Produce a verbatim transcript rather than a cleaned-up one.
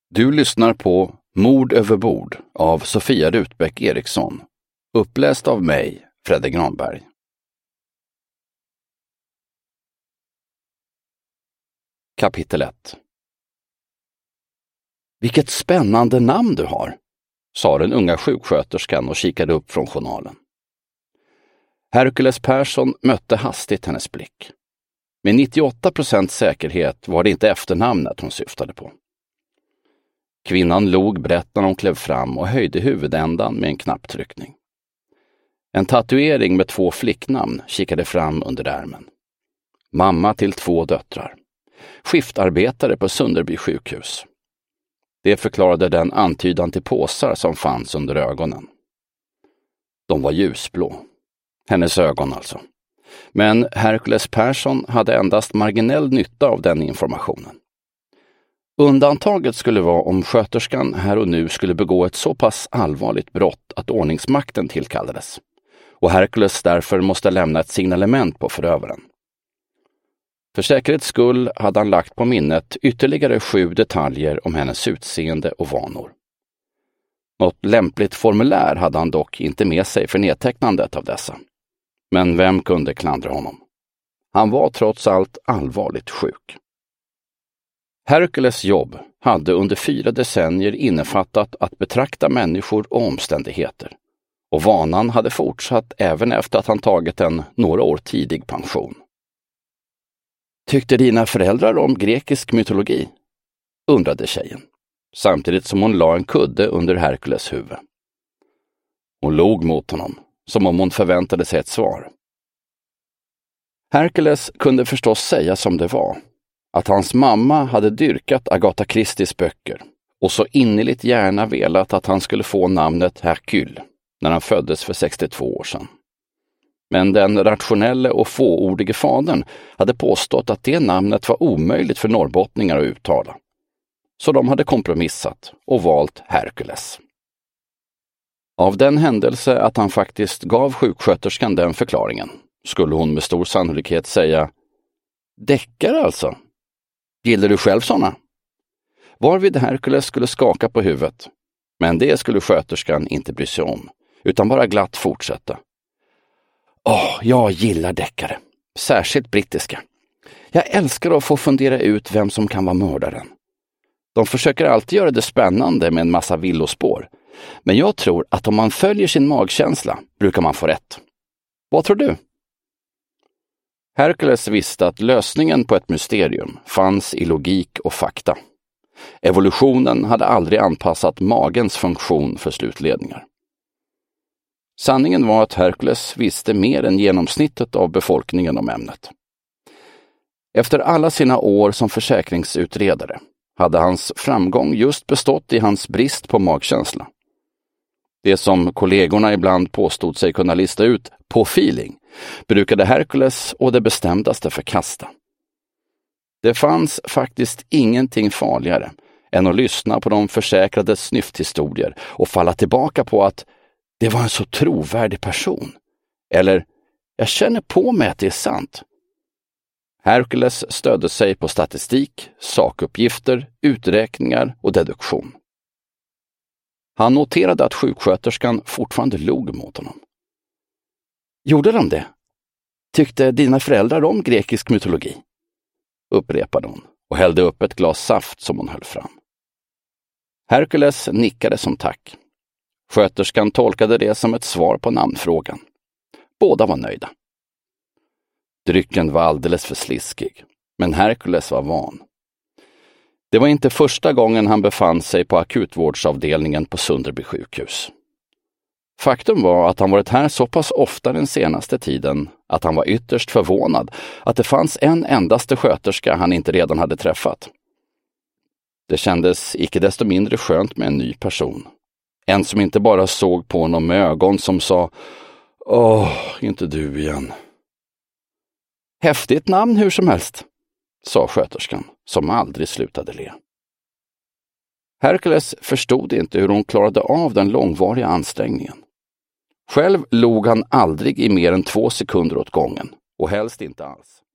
Du lyssnar på Mord över bord av Sofia Rutbeck Eriksson. Uppläst av mig, Fredrik Granberg. Kapitel ett. Vilket spännande namn du har, sa den unga sjuksköterskan och kikade upp från journalen. Hercules Persson mötte hastigt hennes blick. Med nittioåtta procent säkerhet var det inte efternamnet hon syftade på. Kvinnan log brett när hon klev fram och höjde huvudändan med en knapptryckning. En tatuering med två flicknamn kikade fram under ärmen. Mamma till två döttrar. Skiftarbetare på Sunderby sjukhus. Det förklarade den antydan till påsar som fanns under ögonen. De var ljusblå. Hennes ögon alltså. Men Hercules Persson hade endast marginell nytta av den informationen. Undantaget skulle vara om sköterskan här och nu skulle begå ett så pass allvarligt brott att ordningsmakten tillkallades. Och Hercules därför måste lämna ett signalement på förövaren. För säkerhets skull hade han lagt på minnet ytterligare sju detaljer om hennes utseende och vanor. Något lämpligt formulär hade han dock inte med sig för nedtecknandet av dessa. Men vem kunde klandra honom? Han var trots allt allvarligt sjuk. Hercules jobb hade under fyra decennier innefattat att betrakta människor och omständigheter. Och vanan hade fortsatt även efter att han tagit en några år tidig pension. Tyckte dina föräldrar om grekisk mytologi? Undrade tjejen, samtidigt som hon la en kudde under Hercules huvud. Hon log mot honom, som om hon förväntade sig ett svar. Hercules kunde förstås säga som det var, att hans mamma hade dyrkat Agatha Christies böcker och så innerligt gärna velat att han skulle få namnet Hercule när han föddes för sextiotvå år sedan. Men den rationelle och fåordige fadern hade påstått att det namnet var omöjligt för norrbottningar att uttala. Så de hade kompromissat och valt Hercules. Av den händelse att han faktiskt gav sjuksköterskan den förklaringen skulle hon med stor sannolikhet säga: deckare alltså? Gillar du själv såna? Varvid Hercules skulle skaka på huvudet, men det skulle sköterskan inte bry sig om, utan bara glatt fortsätta. Åh, jag gillar deckare, särskilt brittiska. Jag älskar att få fundera ut vem som kan vara mördaren. De försöker alltid göra det spännande med en massa villospår, men jag tror att om man följer sin magkänsla brukar man få rätt. Vad tror du? Hercules visste att lösningen på ett mysterium fanns i logik och fakta. Evolutionen hade aldrig anpassat magens funktion för slutledningar. Sanningen var att Hercules visste mer än genomsnittet av befolkningen om ämnet. Efter alla sina år som försäkringsutredare hade hans framgång just bestått i hans brist på magkänsla. Det som kollegorna ibland påstod sig kunna lista ut på feeling brukade Hercules och det bestämdaste förkasta. Det fanns faktiskt ingenting farligare än att lyssna på de försäkrades snyfthistorier och falla tillbaka på att det var en så trovärdig person. Eller, jag känner på mig att det är sant. Hercules stödde sig på statistik, sakuppgifter, uträkningar och deduktion. Han noterade att sjuksköterskan fortfarande log mot honom. Gjorde de det? Tyckte dina föräldrar om grekisk mytologi? Upprepade hon och hällde upp ett glas saft som hon höll fram. Hercules nickade som tack. Sköterskan tolkade det som ett svar på namnfrågan. Båda var nöjda. Drycken var alldeles för sliskig, men Hercules var van. Det var inte första gången han befann sig på akutvårdsavdelningen på Sunderby sjukhus. Faktum var att han varit här så pass ofta den senaste tiden att han var ytterst förvånad att det fanns en endaste sköterska han inte redan hade träffat. Det kändes icke desto mindre skönt med en ny person. En som inte bara såg på honom med ögon som sa: åh, inte du igen. Häftigt namn hur som helst, sa sköterskan som aldrig slutade le. Hercules förstod inte hur hon klarade av den långvariga ansträngningen. Själv log han aldrig i mer än två sekunder åt gången, och helst inte alls.